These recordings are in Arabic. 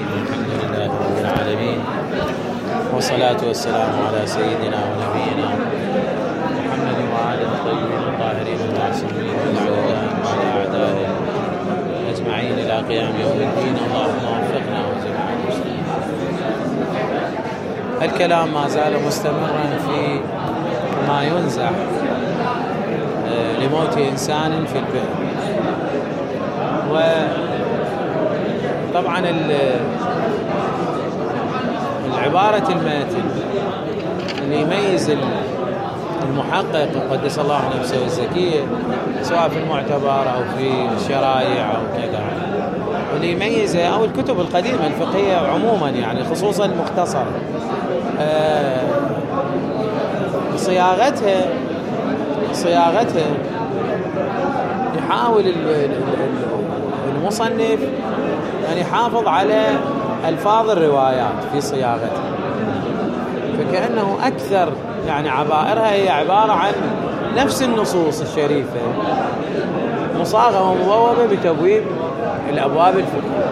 الحمد لله رب العالمين، والصلاة والسلام على سيدنا ونبينا محمد وعلى الطيبين الطاهرين المعصومين والعلماء وعلى أعدائهم أجمعين إلى قيام يوم الدين. اللهم وفقنا وجميع المسلمين. الكلام ما زال مستمرا في ما ينزع لموت إنسان في البئر. وطبعا العبارة الماتن اللي يميز المحقق قدس الله نفسه الزكية سواء في المعتبر أو في الشرائع أو كذا، اللي يميزه أو الكتب القديمة الفقهية عموما يعني خصوصا المختصر صياغتها يحاول المصنف أن يحافظ على ألفاظ الروايات في صياغتها، فكأنه أكثر يعني عبائرها هي عبارة عن نفس النصوص الشريفة مصاغة ومبوبة بتبويب الأبواب الفقهية.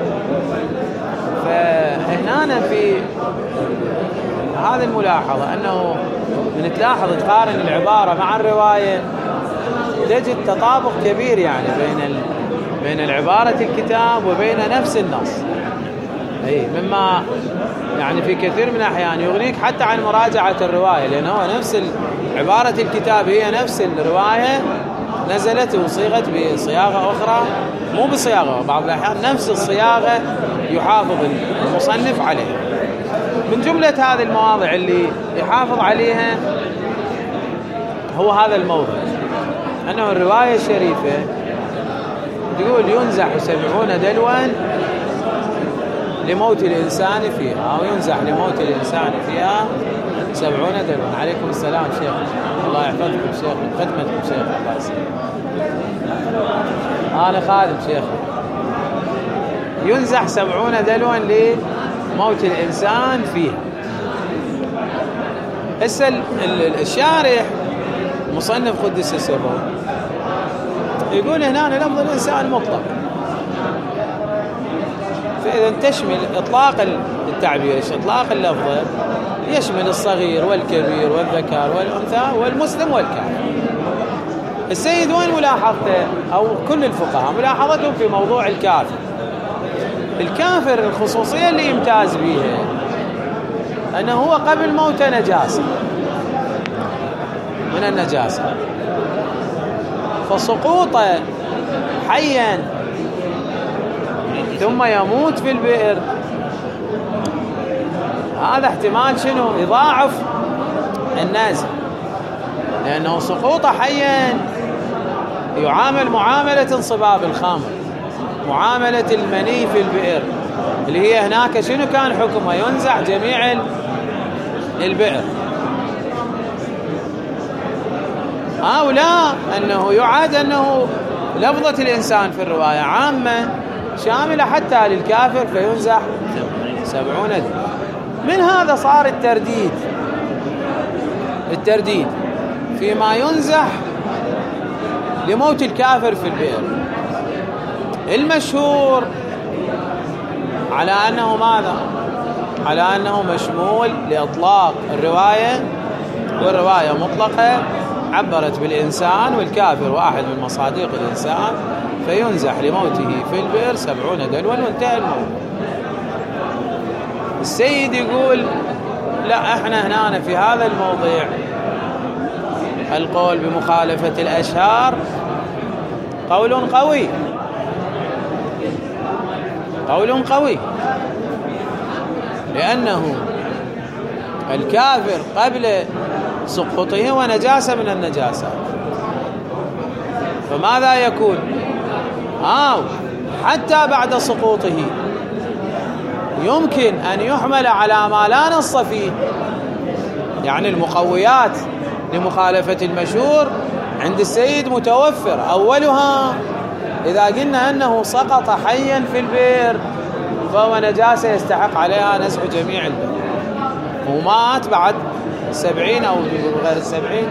فهنا في هذه الملاحظة أنه من تلاحظ تقارن العبارة مع الرواية تجد تطابق كبير يعني بين العبارة الكتاب وبين نفس النص، أي مما يعني في كثير من الأحيان يغنيك حتى عن مراجعة الرواية، لأن هو نفس عبارة الكتاب هي نفس الرواية نزلت وصيغت بصياغة أخرى، مو بصياغة، بعض الأحيان نفس الصياغة يحافظ المصنف عليها. من جملة هذه المواضع اللي يحافظ عليها هو هذا الموضع، أنه الرواية الشريفة تقول ينزح 70 دلوا لموت الإنسان فيها، أو ينزح لموت الإنسان فيها 70 دلوا. عليكم السلام شيخ، الله يحفظكم شيخ، خدمتكم شيخ، الله يسلمك. أنا خادم شيخ. ينزح 70 دلوا لموت الإنسان فيها. هسه الشارح مصنف قدس سره يقول هنا لفظ الإنسان مطلق، فإذا تشمل إطلاق التعبير إطلاق اللفظ يشمل الصغير والكبير والذكر والأنثى والمسلم والكافر. السيد وين ملاحظته أو كل الفقهاء ملاحظتهم في موضوع الكافر. الكافر الخصوصية اللي يمتاز بها أنه هو قبل موته نجاسة من النجاسة، فسقوطه حيا ثم يموت في البئر هذا احتمال شنو يضاعف النازل، لأنه سقوطه حيا يعامل معاملة انصباب الخمر، معاملة المني في البئر اللي هي هناك شنو كان حكمه؟ ينزع جميع البئر. أو لا، أنه يعاد أنه لفظة الإنسان في الرواية عامة شاملة حتى للكافر فينزح 70 دلوا. من هذا صار الترديد فيما ينزح لموت الكافر في البئر. المشهور على أنه ماذا؟ على أنه مشمول لإطلاق الرواية، والرواية مطلقة عبرت بالإنسان والكافر واحد من مصادق الإنسان فينزح لموته في البئر 70 دلوا وانتهى الموت. السيد يقول لا، احنا هنا في هذا الموضع القول بمخالفة الأشهار قول قوي، لأنه الكافر قبل سقوطه ونجاسة من النجاسات، فماذا يكون؟ حتى بعد سقوطه يمكن أن يحمل على ما لا نص فيه، يعني المقويات لمخالفة المشهور عند السيد متوفر. أولها إذا قلنا أنه سقط حيا في البئر فهو نجاسة يستحق عليها نزح جميع البئر، ومات بعد 70 أو غير 70.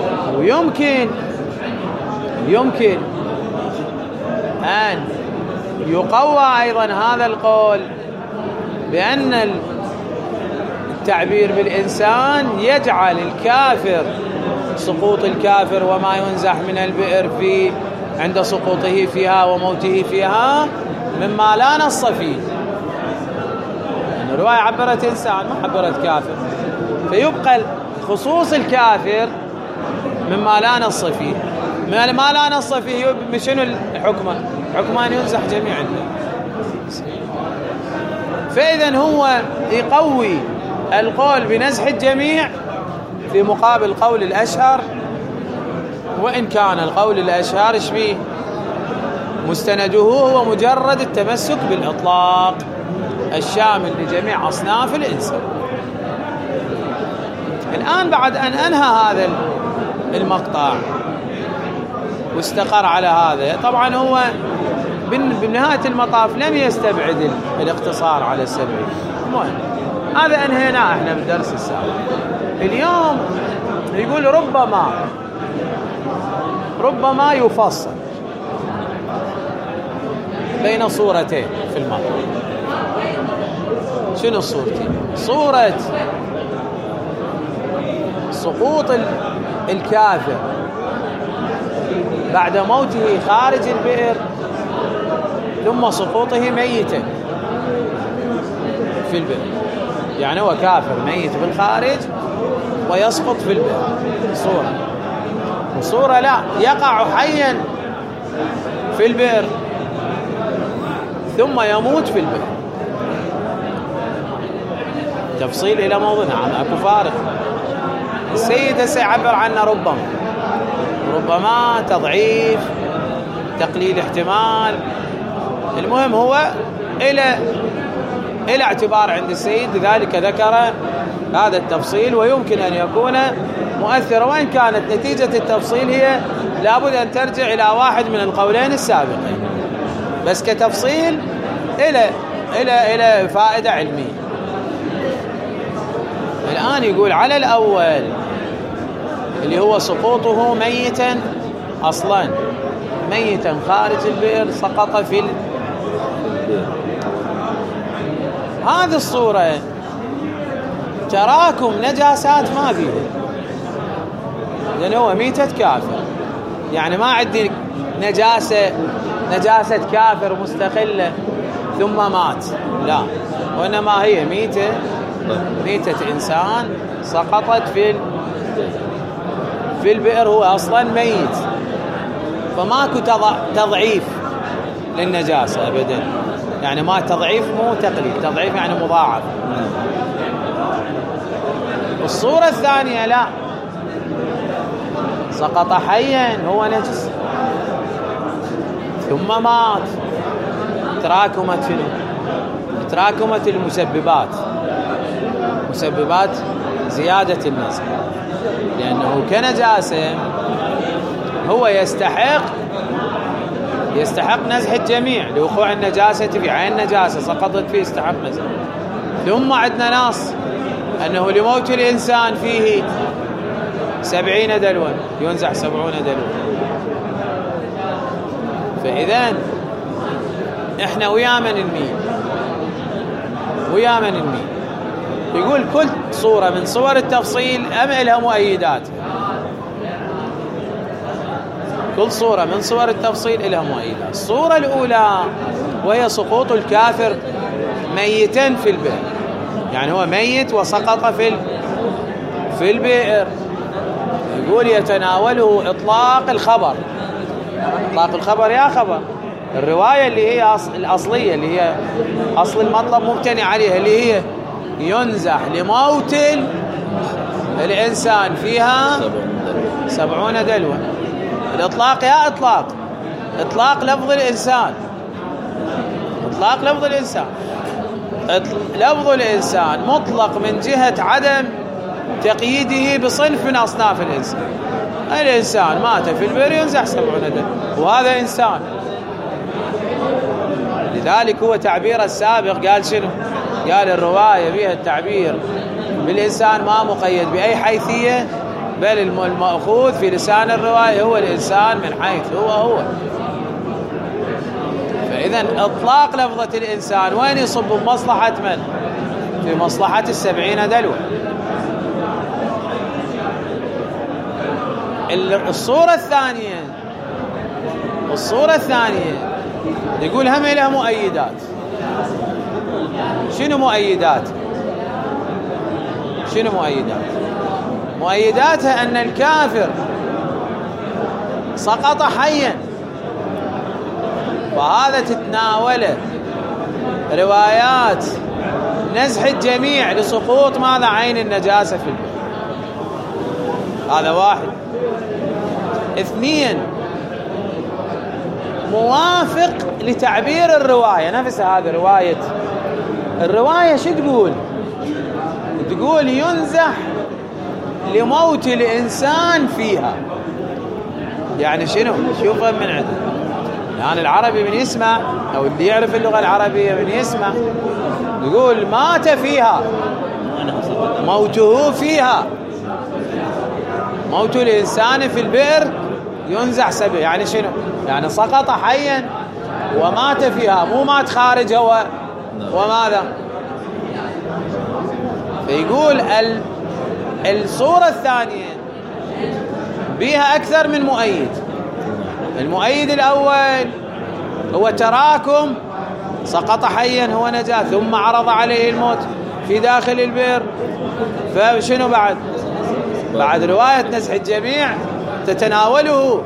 ويمكن أن يقوى أيضا هذا القول بأن التعبير بالإنسان يجعل الكافر، سقوط الكافر وما ينزح من البئر عند سقوطه فيها وموته فيها مما لا نص فيه. يعني الرواية عبرت إنسان ما عبرت كافر، فيبقى خصوص الكافر مما لا نص فيه. ما لا نص فيه شنو الحكمة؟ حكمة أن ينزح جميعا. فإذا هو يقوي القول بنزح الجميع في مقابل قول الأشهر، وإن كان القول الأشهر شبيه مستنده هو مجرد التمسك بالإطلاق الشامل لجميع أصناف الإنسان. الآن بعد أن أنهى هذا المقطع واستقر على هذا، طبعا هو بنهاية المطاف لم يستبعد الاقتصار على السبعين. المهم هذا أنهيناه احنا بالدرس السابق. اليوم يقول ربما يفصل بين صورتين في المطاف. شنو الصورتين؟ صورة سقوط الكافر بعد موته خارج البئر، ثم سقوطه ميتا في البئر. يعني هو كافر ميت بالخارج ويسقط في البئر، صورة. وصورة لا، يقع حيا في البئر ثم يموت في البئر. تفصيل إلى موضوع، نعم أكو فارق. السيد سيعبر عنه ربما تضعيف، تقليل احتمال. المهم هو إلى اعتبار عند السيد، لذلك ذكر هذا التفصيل، ويمكن أن يكون مؤثرا، وإن كانت نتيجة التفصيل هي لابد أن ترجع إلى واحد من القولين السابقين، بس كتفصيل إلى فائدة علمية. الآن يقول على الأول اللي هو سقوطه ميتا أصلا، ميتا خارج البئر سقط في هذه الصورة تراكم نجاسات ما فيه، لأن هو ميتة كافر. يعني ما عندي نجاسة كافر مستقلة ثم مات، لا، وإنما هي ميتة إنسان سقطت في البئر، هو أصلا ميت، فماكو تضعيف للنجاسة أبدا. يعني ما تضعيف مو تقليل، تضعيف يعني مضاعف. الصورة الثانية لا، سقط حيا، هو نجس ثم مات. تراكمت مسببات زيادة النزح، لأنه كنجاسة هو يستحق نزح الجميع لوقوع النجاسة في عين نجاسة سقطت فيه، يستحق نزح. ثم عندنا نص أنه لموت الإنسان فيه 70 دلوا، ينزح 70 دلوا. فإذا إحنا ويا من نميل. يقول كل صورة من صور التفصيل لها مؤيدات، كل صورة من صور التفصيل لها مؤيدات. الصورة الأولى وهي سقوط الكافر ميتا في البئر، يعني هو ميت وسقط في البئر. يقول يتناوله إطلاق الخبر يا خبر. الرواية اللي هي الأصلية، اللي هي أصل المطلب مبتني عليها، اللي هي ينزح لموت الإنسان فيها 70 دلوا. الإطلاق يا إطلاق لفظ الإنسان، لفظ الإنسان مطلق من جهة عدم تقييده بصنف من أصناف الإنسان. الإنسان مات في البئر ينزح 70 دلوا، وهذا إنسان. لذلك هو تعبير السابق قال شنو؟ قال الرواية بها التعبير بالإنسان ما مقيد بأي حيثية، بل المأخوذ في لسان الرواية هو الإنسان من حيث هو. فإذا إذن إطلاق لفظة الإنسان وين يصب؟ بمصلحة من؟ في مصلحة 70 دلوة. الصورة الثانية يقول هم لها مؤيدات. شنو مؤيدات؟ مؤيداتها أن الكافر سقط حيا، وهذا تتناوله روايات نزح الجميع لسقوط ماذا؟ عين النجاسة في البيت. هذا واحد. 2 موافق لتعبير الرواية نفسها. هذه الرواية شو تقول؟ تقول ينزح لموت الإنسان فيها. يعني شنو؟ شوفوا من عنده. يعني العربي من يسمع أو اللي يعرف اللغة العربية من يسمع يقول مات فيها، موته فيها. موت الإنسان في البئر ينزح سبع. يعني شنو؟ يعني سقط حيا ومات فيها، مو مات خارج هو وماذا. فيقول الصورة الثانية بها أكثر من مؤيد. المؤيد الأول هو تراكم سقط حيا هو نجاة ثم عرض عليه الموت في داخل البئر. فشنو بعد رواية نزح الجميع تتناوله.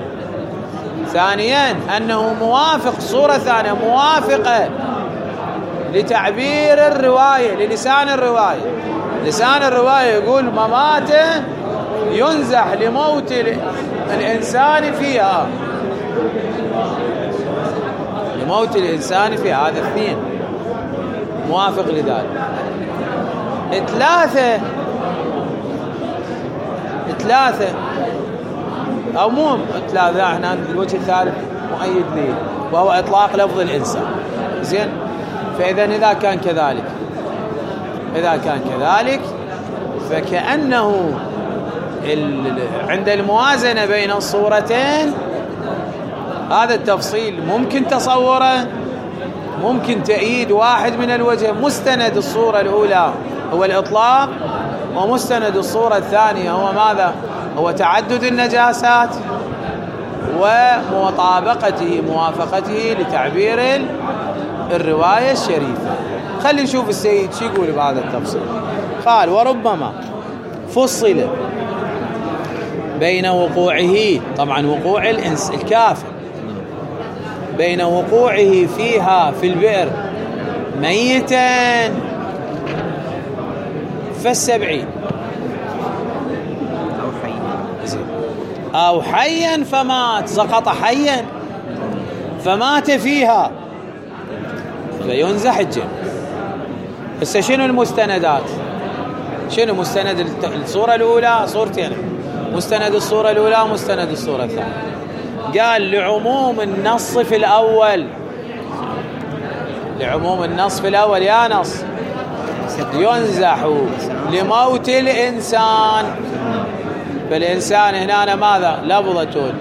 ثانيا أنه موافق، صورة ثانية موافقة لتعبير الرواية، للسان الرواية. لسان الرواية يقول مماته ينزح لموت الإنسان فيها، لموت الإنسان فيها. هذا 2 موافق لذلك. 3 أو مو 3، احنا الوجه الثالث مؤيد ليه وهو إطلاق لفظ الإنسان. زين. فإذا إذا كان كذلك فكأنه عند الموازنة بين الصورتين هذا التفصيل ممكن تصوره، ممكن تأييد واحد من الوجه. مستند الصورة الأولى هو الإطلاق، ومستند الصورة الثانية هو ماذا؟ هو تعدد النجاسات موافقته لتعبير الرواية الشريفة. خلي نشوف السيد شو يقول بهذا التفصيل. قال وربما فصل بين وقوعه، طبعا وقوع الكافر، بين وقوعه فيها في البئر ميتا ف70 أو حيا فمات، سقط حيا فمات فيها فينزح الجميع. بس شنو المستندات؟ شنو مستند الصورة الأولى؟ صورتين، مستند الصورة الأولى ومستند الصورة الثانية. قال لعموم النص في الأول، لعموم النص في الأول يا نص ينزح لموت الإنسان. فالإنسان هنا ماذا؟ لفظة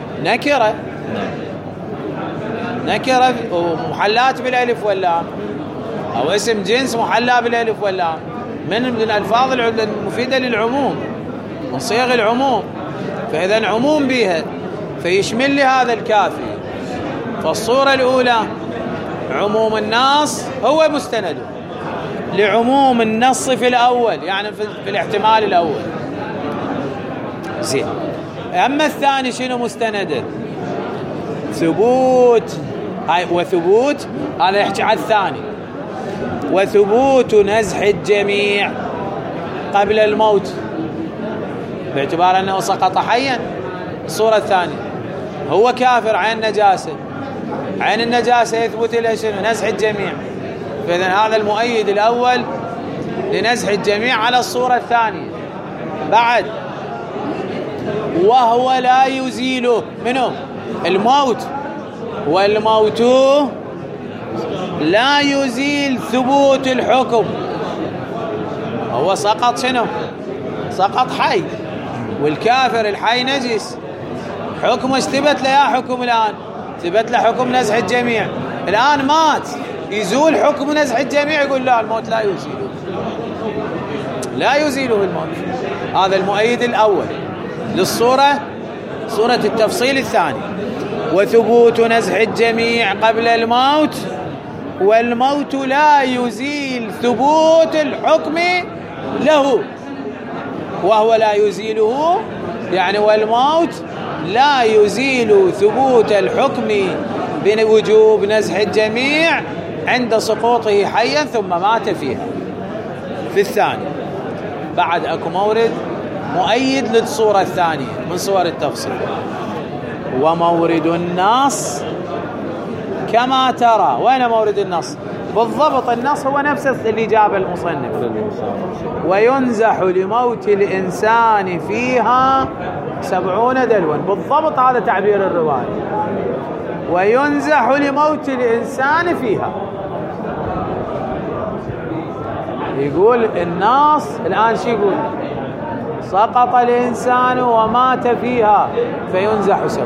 نكرة ومحلات بالألف واللام، أو اسم جنس محلى بالألف واللام، من الألفاظ المفيدة للعموم، من صيغ العموم. فإذا عموم بها فيشمل لي هذا الكافي. فالصورة الأولى عموم النص هو مستند لعموم النص في الأول، يعني في الاحتمال الأول. زين. أما الثاني شنو مستنده؟ ثبوت، وثبوت هذا يحكي على الثاني، وثبوت نزح الجميع قبل الموت باعتبار أنه سقط حيا. الصورة الثانية هو كافر عين نجاسة، عين النجاسة يثبت له شنو؟ نزح الجميع. فإذا هذا المؤيد الأول لنزح الجميع على الصورة الثانية. بعد وهو لا يزيله منه الموت، والموت لا يزيل ثبوت الحكم. هو سقط شنو؟ سقط حي، والكافر الحي نجس. حكمه ثبت له يا حكم الآن، ثبت له حكم نزح الجميع. الآن مات، يزول حكم نزح الجميع؟ يقول لا، الموت لا يزيله، لا يزيله الموت. هذا المؤيد الأول للصورة، صورة التفصيل الثاني. وثبوت نزح الجميع قبل الموت، والموت لا يزيل ثبوت الحكم له، وهو لا يزيله يعني، والموت لا يزيل ثبوت الحكم بوجوب نزح الجميع عند سقوطه حيا ثم مات فيها. في الثاني بعد اكو مورد مؤيد للصورة الثانية من صور التفصيل. ومورد النص كما ترى. وين مورد النص؟ بالضبط النص هو نفس اللي جاب المصنف. وينزح لموت الإنسان فيها 70 دلوا، بالضبط هذا تعبير الرواية. وينزح لموت الإنسان فيها. يقول النص الآن شو يقول؟ سقط الإنسان ومات فيها فينزح 7.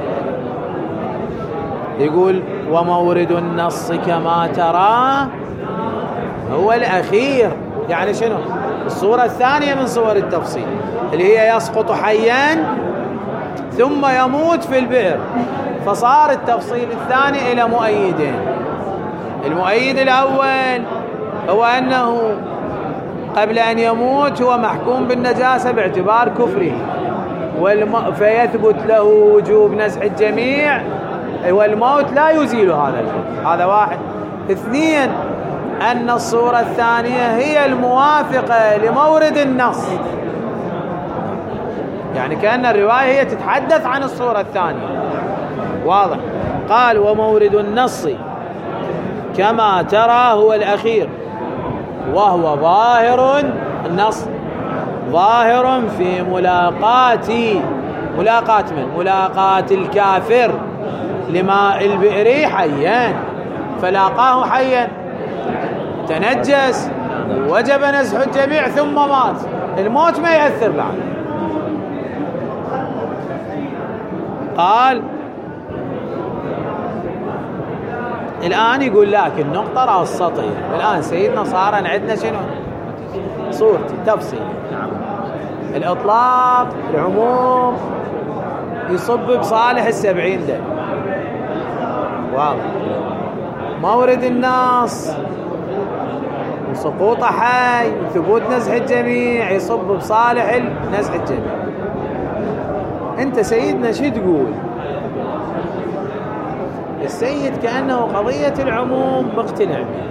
يقول ومورد النص كما ترى هو الأخير. يعني شنو؟ الصورة الثانية من صور التفصيل اللي هي يسقط حيا ثم يموت في البئر. فصار التفصيل الثاني إلى مؤيدين. المؤيد الأول هو أنه قبل أن يموت هو محكوم بالنجاسة باعتبار كفره، فيثبت له وجوب نزح الجميع، والموت لا يزيل هذا الحكم. هذا واحد. اثنين، أن الصورة الثانية هي الموافقة لمورد النص، يعني كأن الرواية هي تتحدث عن الصورة الثانية. واضح؟ قال ومورد النص كما ترى هو الأخير، وهو ظاهر النص ظاهر في ملاقاة من ملاقاة الكافر لماء البئر حيا، فلاقاه حيا تنجس وجب نزح الجميع ثم مات. الموت ما يأثر بعد. قال الآن يقول لك النقطة رأس السطحية. الآن سيدنا صار عندنا شنو؟ صورتي تفصيل. الإطلاق العموم يصب بصالح 70 ده، واضح. مورد النص وسقوط حي وثبوت نزح الجميع يصب بصالح نزح الجميع. انت سيدنا شو تقول؟ السيد كأنه قضية العموم مقتنع بها.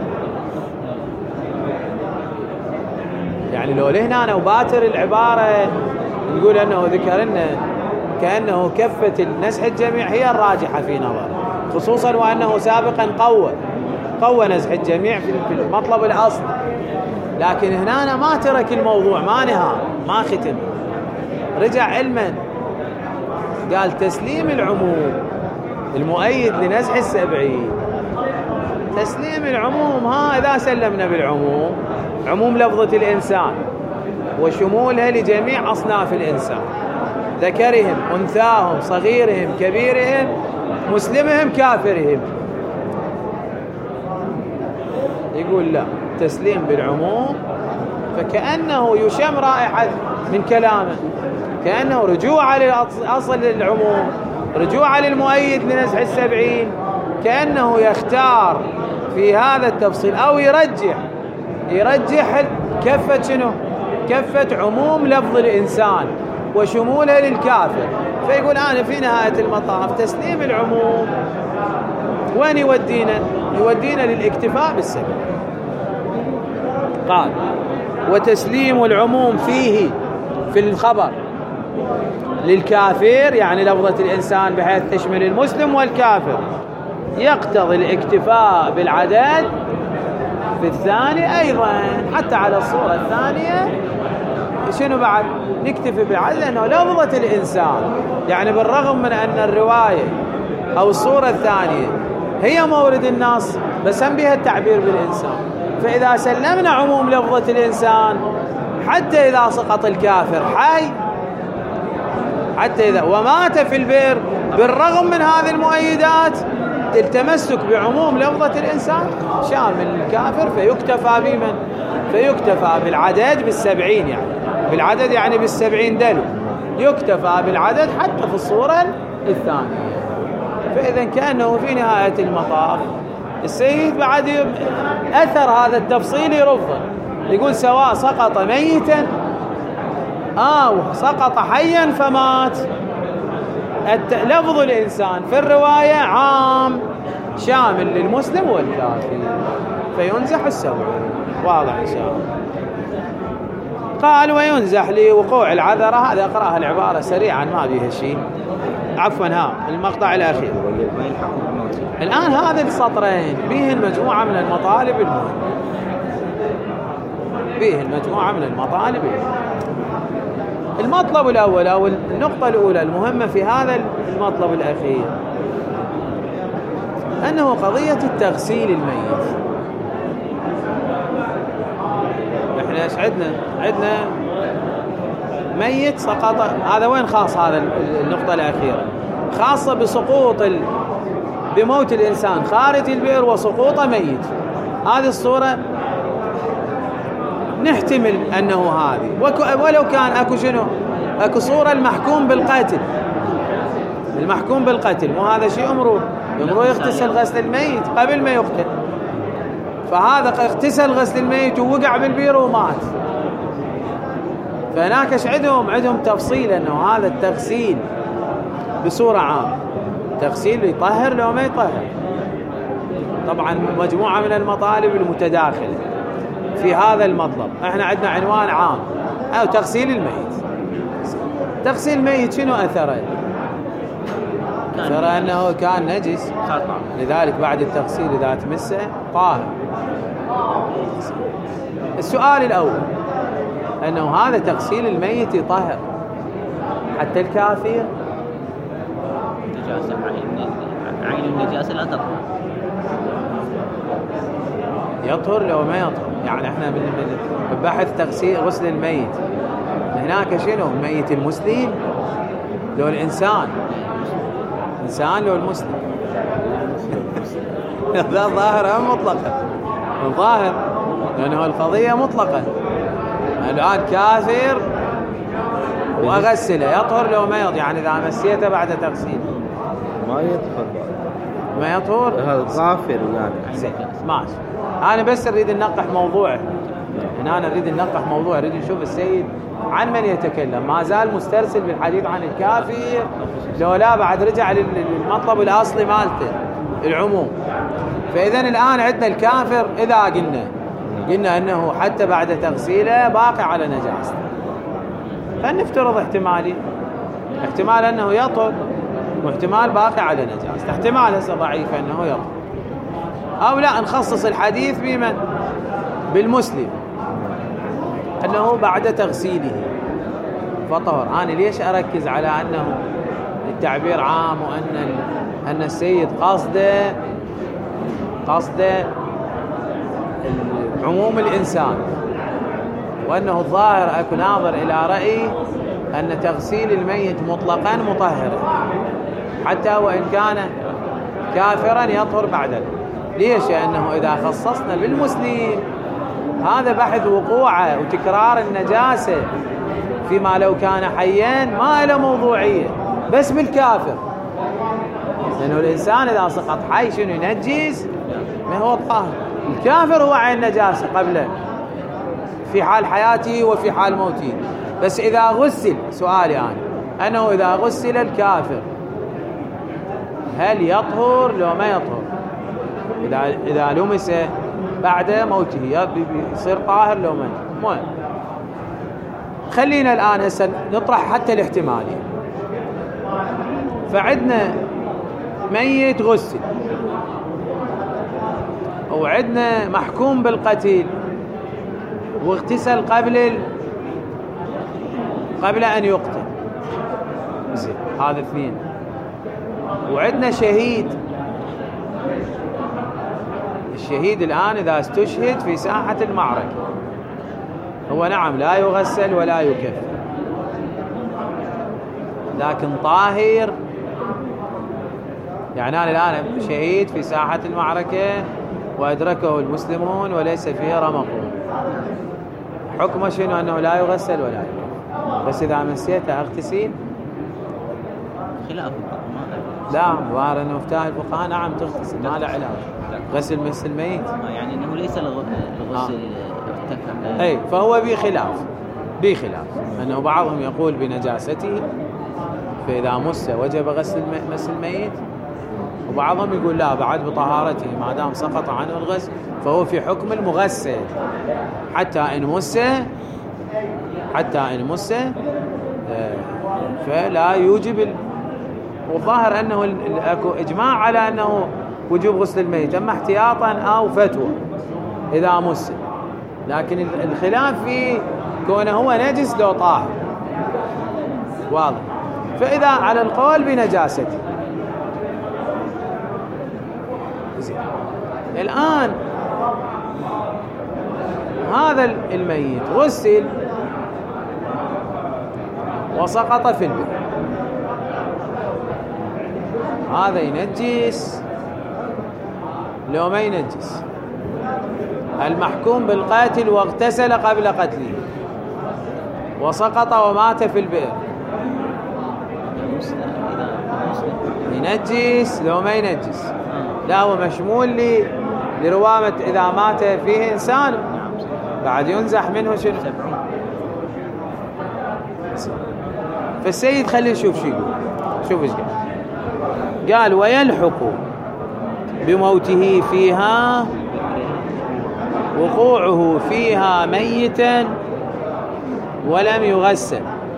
يعني لو لهنا أنا وباتر العبارة نقول أنه ذكرنا كأنه كفة نزح الجميع هي الراجحة في نظر، خصوصا وأنه سابقا قوى نزح الجميع في المطلب الأصل. لكن هنا أنا ما ترك الموضوع، ما نهى، ما ختم، رجع علما قال تسليم العموم المؤيد لنزح 70. تسليم العموم إذا سلمنا بالعموم، عموم لفظة الإنسان وشمولها لجميع أصناف الإنسان، ذكرهم أنثاهم صغيرهم كبيرهم مسلمهم كافرهم. يقول لا، تسليم بالعموم فكأنه يشم رائحة من كلامه، كأنه رجوع لأصل العموم، رجوع للمؤيد لنزح 70، كأنه يختار في هذا التفصيل أو يرجح كفة شنو؟ كفة عموم لفظ الإنسان وشموله للكافر. فيقول أنا في نهاية المطاف تسليم العموم وين يودينا للاكتفاء بالسبب. قال وتسليم العموم فيه في الخبر للكافر، يعني لفظة الإنسان بحيث تشمل المسلم والكافر، يقتضي الاكتفاء بالعدد في الثاني أيضا. حتى على الصورة الثانية شنو بعد؟ نكتفي بالعدد لأنه لفظة الإنسان، يعني بالرغم من أن الرواية أو الصورة الثانية هي مورد النص بس هم بها التعبير بالإنسان. فإذا سلمنا عموم لفظة الإنسان حتى إذا سقط الكافر حي، حتى إذا ومات في البئر، بالرغم من هذه المؤيدات التمسك بعموم لفظة الإنسان شامل الكافر، فيكتفى بمن؟ فيكتفى بالعدد ب70 يعني بالعدد يعني بال70 دلو، يكتفى بالعدد حتى في الصورة الثانية. فإذا كأنه في نهاية المطاف السيد بعد أثر هذا التفصيل يرفض، يقول سواء سقط ميتا أو سقط حيا فمات، لفظ الإنسان في الرواية عام شامل للمسلم والكافر، فينزح السبع. واضح إن شاء الله. قال وينزح لوقوع العذرة. هذا أقرأها العبارة سريعا ما بيها شيء. عفوا المقطع الأخير الآن، هذا السطرين بيهن مجموعة من المطالب المهمة، بيهن مجموعة من المطالب المهمة. المطلب الأول أو النقطة الأولى المهمة في هذا المطلب الأخير أنه قضية التغسيل الميت. إحنا إيش عندنا ميت سقط، هذا وين خاص هذا النقطة الأخيرة؟ خاصة بسقوط بموت الإنسان خارج البئر وسقوط ميت. هذه الصورة نحتمل أنه هذه، ولو كان أكو شنو؟ أكو صورة المحكوم بالقتل، المحكوم بالقتل مو هذا شيء أمره يغتسل غسل الميت قبل ما يقتل، فهذا اغتسل غسل الميت ووقع بالبئر ومات. فهناك ايش عندهم تفصيل انه هذا التغسيل بصورة عامة تغسيل يطهر لو ما يطهر. طبعا مجموعة من المطالب المتداخلة في هذا المطلب. احنا عندنا عنوان عام او تغسيل الميت. تغسيل الميت شنو اثره؟ ترى انه كان نجس، لذلك بعد التغسيل اذا تمسه طاهر. السؤال الاول انه هذا تغسيل الميت يطهر حتى الكافر؟ نجاسة عين النجاسة لا تطهر، يطهر لو ما يطهر. يعني احنا ببحث تغسيل غسل الميت هناك شنو؟ ميت المسلم لو الانسان لو المسلم هذا ظاهر ام مطلقا؟ الظاهر لانه القضية مطلقا. الآن كافر وأغسله يطهر لو ما يطهر، يعني إذا مسيته بعد تغسيل ما يطهر هذا كافر يعني. زين ماشي. أنا بس أريد ننقح موضوع هنا، أنا أريد ننقح موضوع، أريد نشوف السيد عن من يتكلم. ما زال مسترسل بالحديث عن الكافر لو لا بعد رجع للمطلب الأصلي مالته العموم. فإذا الآن عندنا الكافر إذا قلنا أنه حتى بعد تغسيله باقي على نجاسة، فنفترض احتمال أنه يطهر واحتمال باقي على نجاسة. احتمال هسه ضعيف أنه يطهر، أو لا نخصص الحديث بمن؟ بالمسلم أنه بعد تغسيله فطهر. أنا ليش أركز على أنه التعبير عام وأن السيد قصده عموم الإنسان، وأنه الظاهر أكو ناظر إلى رأي أن تغسيل الميت مطلقا مطهرا حتى وإن كان كافرا يطهر بعد. ليش؟ لأنه إذا خصصنا بالمسلم هذا بحث وقوعه وتكرار النجاسة فيما لو كان حيا ما له موضوعية، بس بالكافر لأنه الإنسان إذا سقط حي شنو ينجس؟ ما هو طاهر. الكافر هو عين نجاسة قبله في حال حياته وفي حال موته. بس إذا غسل، سؤالي أنه إذا غسل الكافر هل يطهر لو ما يطهر؟ إذا لمس بعد موته يصير طاهر لو ما يطهر؟ خلينا الآن هسه نطرح حتى الاحتمالي. فعندنا ميت غسل وعندنا محكوم بالقتل واغتسل قبل أن يقتل، هذا اثنين. وعندنا شهيد. الشهيد الآن إذا استشهد في ساحة المعركة هو نعم لا يغسل ولا يكفن، لكن طاهر يعني أنا الآن شهيد في ساحة المعركة وأدركه المسلمون وليس فيه رمق، حكمه شنو؟ أنه لا يغسل ولا يكفن، بس إذا مسيته أغتسل؟ خلاف لا، ظاهر أنه مفتاح الفقهاء نعم تغتسل، ما له علاج غسل مثل الميت. يعني أنه ليس الغسل ارتكب. أي فهو بخلاف أنه بعضهم يقول بنجاسته فإذا مس وجب غسل مس الميت، وبعضهم يقول لا بعد بطهارته ما دام سقط عنه الغسل فهو في حكم المغسل حتى إن مس فلا يوجب والظاهر أنه اكو إجماع على أنه وجوب غسل الميت، أما احتياطا أو فتوى إذا مس، لكن الخلاف في كونه هو نجس لو طاهر واضح. فإذا على القول بنجاسته الآن هذا الميت غسل وسقط في البئر، هذا ينجس لو ما ينجس؟ المحكوم بالقاتل واغتسل قبل قتله وسقط ومات في البئر ينجس لو ما ينجس؟ لا، هو مشمول لروامة إذا مات فيه إنسان بعد ينزح منه شنو؟ فالسيد خلي نشوف شو يقول. شوف ايش قال ويلحق بموته فيها وقوعه فيها ميتا ولم يغسل،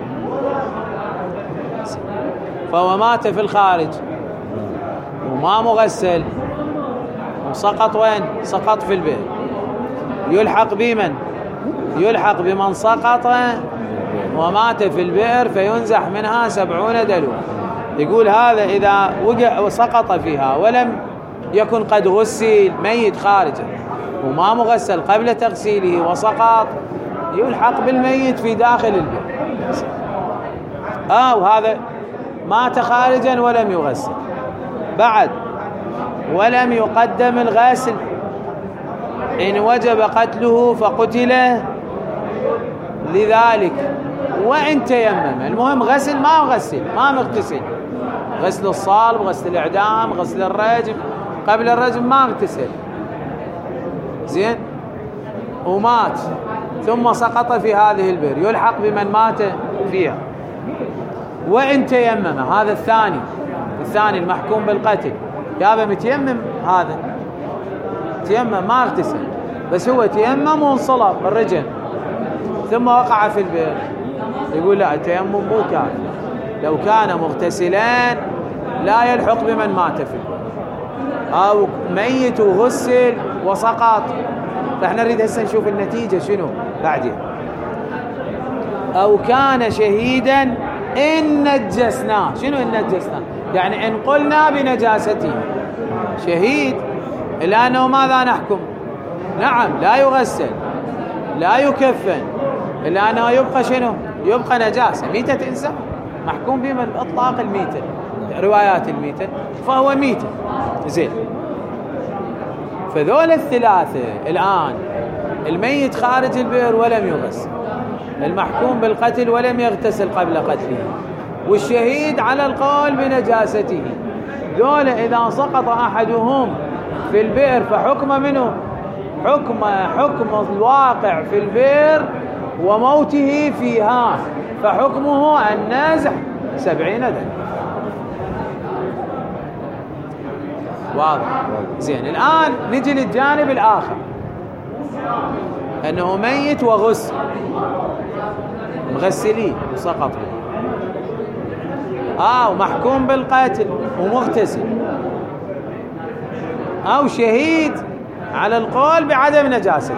فهو مات في الخارج وما مغسل وسقط وين؟ سقط في البئر، يلحق بمن؟ يلحق بمن سقط ومات في البئر فينزح منها 70 دلو. يقول هذا إذا وقع وسقط فيها ولم يكن قد غسل ميت خارجا وما مغسل قبل تغسيله وسقط، يلحق بالميت في داخل البئر. وهذا مات خارجا ولم يغسل بعد ولم يقدم الغسل، إن وجب قتله فقتل لذلك وإن تيمم. المهم غسل ما غسل ما مغتسل، غسل الصلب، غسل الإعدام، غسل الرجم، قبل الرجم ما اغتسل زين ومات ثم سقط في هذه البئر، يلحق بمن مات فيها. وإن تيمم، هذا الثاني المحكوم بالقتل يابا متيمم، هذا تيمم ما اغتسل بس هو تيمم وانصلب الرجل ثم وقع في البئر، يقول لا التيمم مو كافي، لو كان مغتسلان لا يلحق بمن مات في البئر، أو ميت وغسل وسقط. فاحنا نريد هسه نشوف النتيجة شنو بعدين. أو كان شهيدا إن نجسناه. شنو إن نجسناه؟ يعني إن قلنا بنجاسته شهيد لأنه ماذا نحكم؟ نعم لا يغسل لا يكفن إلا أنه يبقى شنو؟ يبقى نجاسة، ميتة إنسان محكوم به من إطلاق الميتة، روايات الميتة، فهو ميتة زين. فذول الثلاثة الآن الميت خارج البئر ولم يغسل، المحكوم بالقتل ولم يغتسل قبل قتله، والشهيد على القول بنجاسته، ذول إذا سقط أحدهم في البئر فحكم منه حكم الواقع في البئر وموته فيها، فحكمه النازح 70 دم. واضح زين. الآن نجي للجانب الآخر، أنه ميت وغسل، مغسلين وسقط، ومحكوم بالقتل ومغتسل، أو شهيد على القول بعدم نجاسته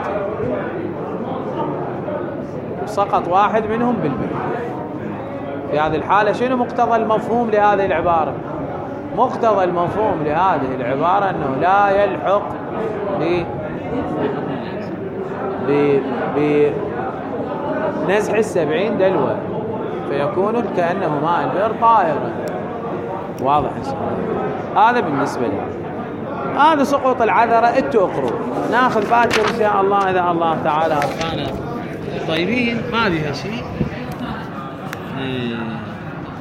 سقط واحد منهم بالبئر. في هذه الحالة شنو مقتضى المفهوم لهذه العبارة؟ مقتضى المفهوم لهذه العبارة أنه لا يلحق بنزح 70 دلوة، فيكون كأنه ماء البئر طاهرا. واضح إن شاء الله. هذا بالنسبة لي، هذا سقوط العذرة. انتوا اقروا، ناخذ باكر إن شاء الله إذا الله تعالى أبقانا طيبين، ما بها شيء.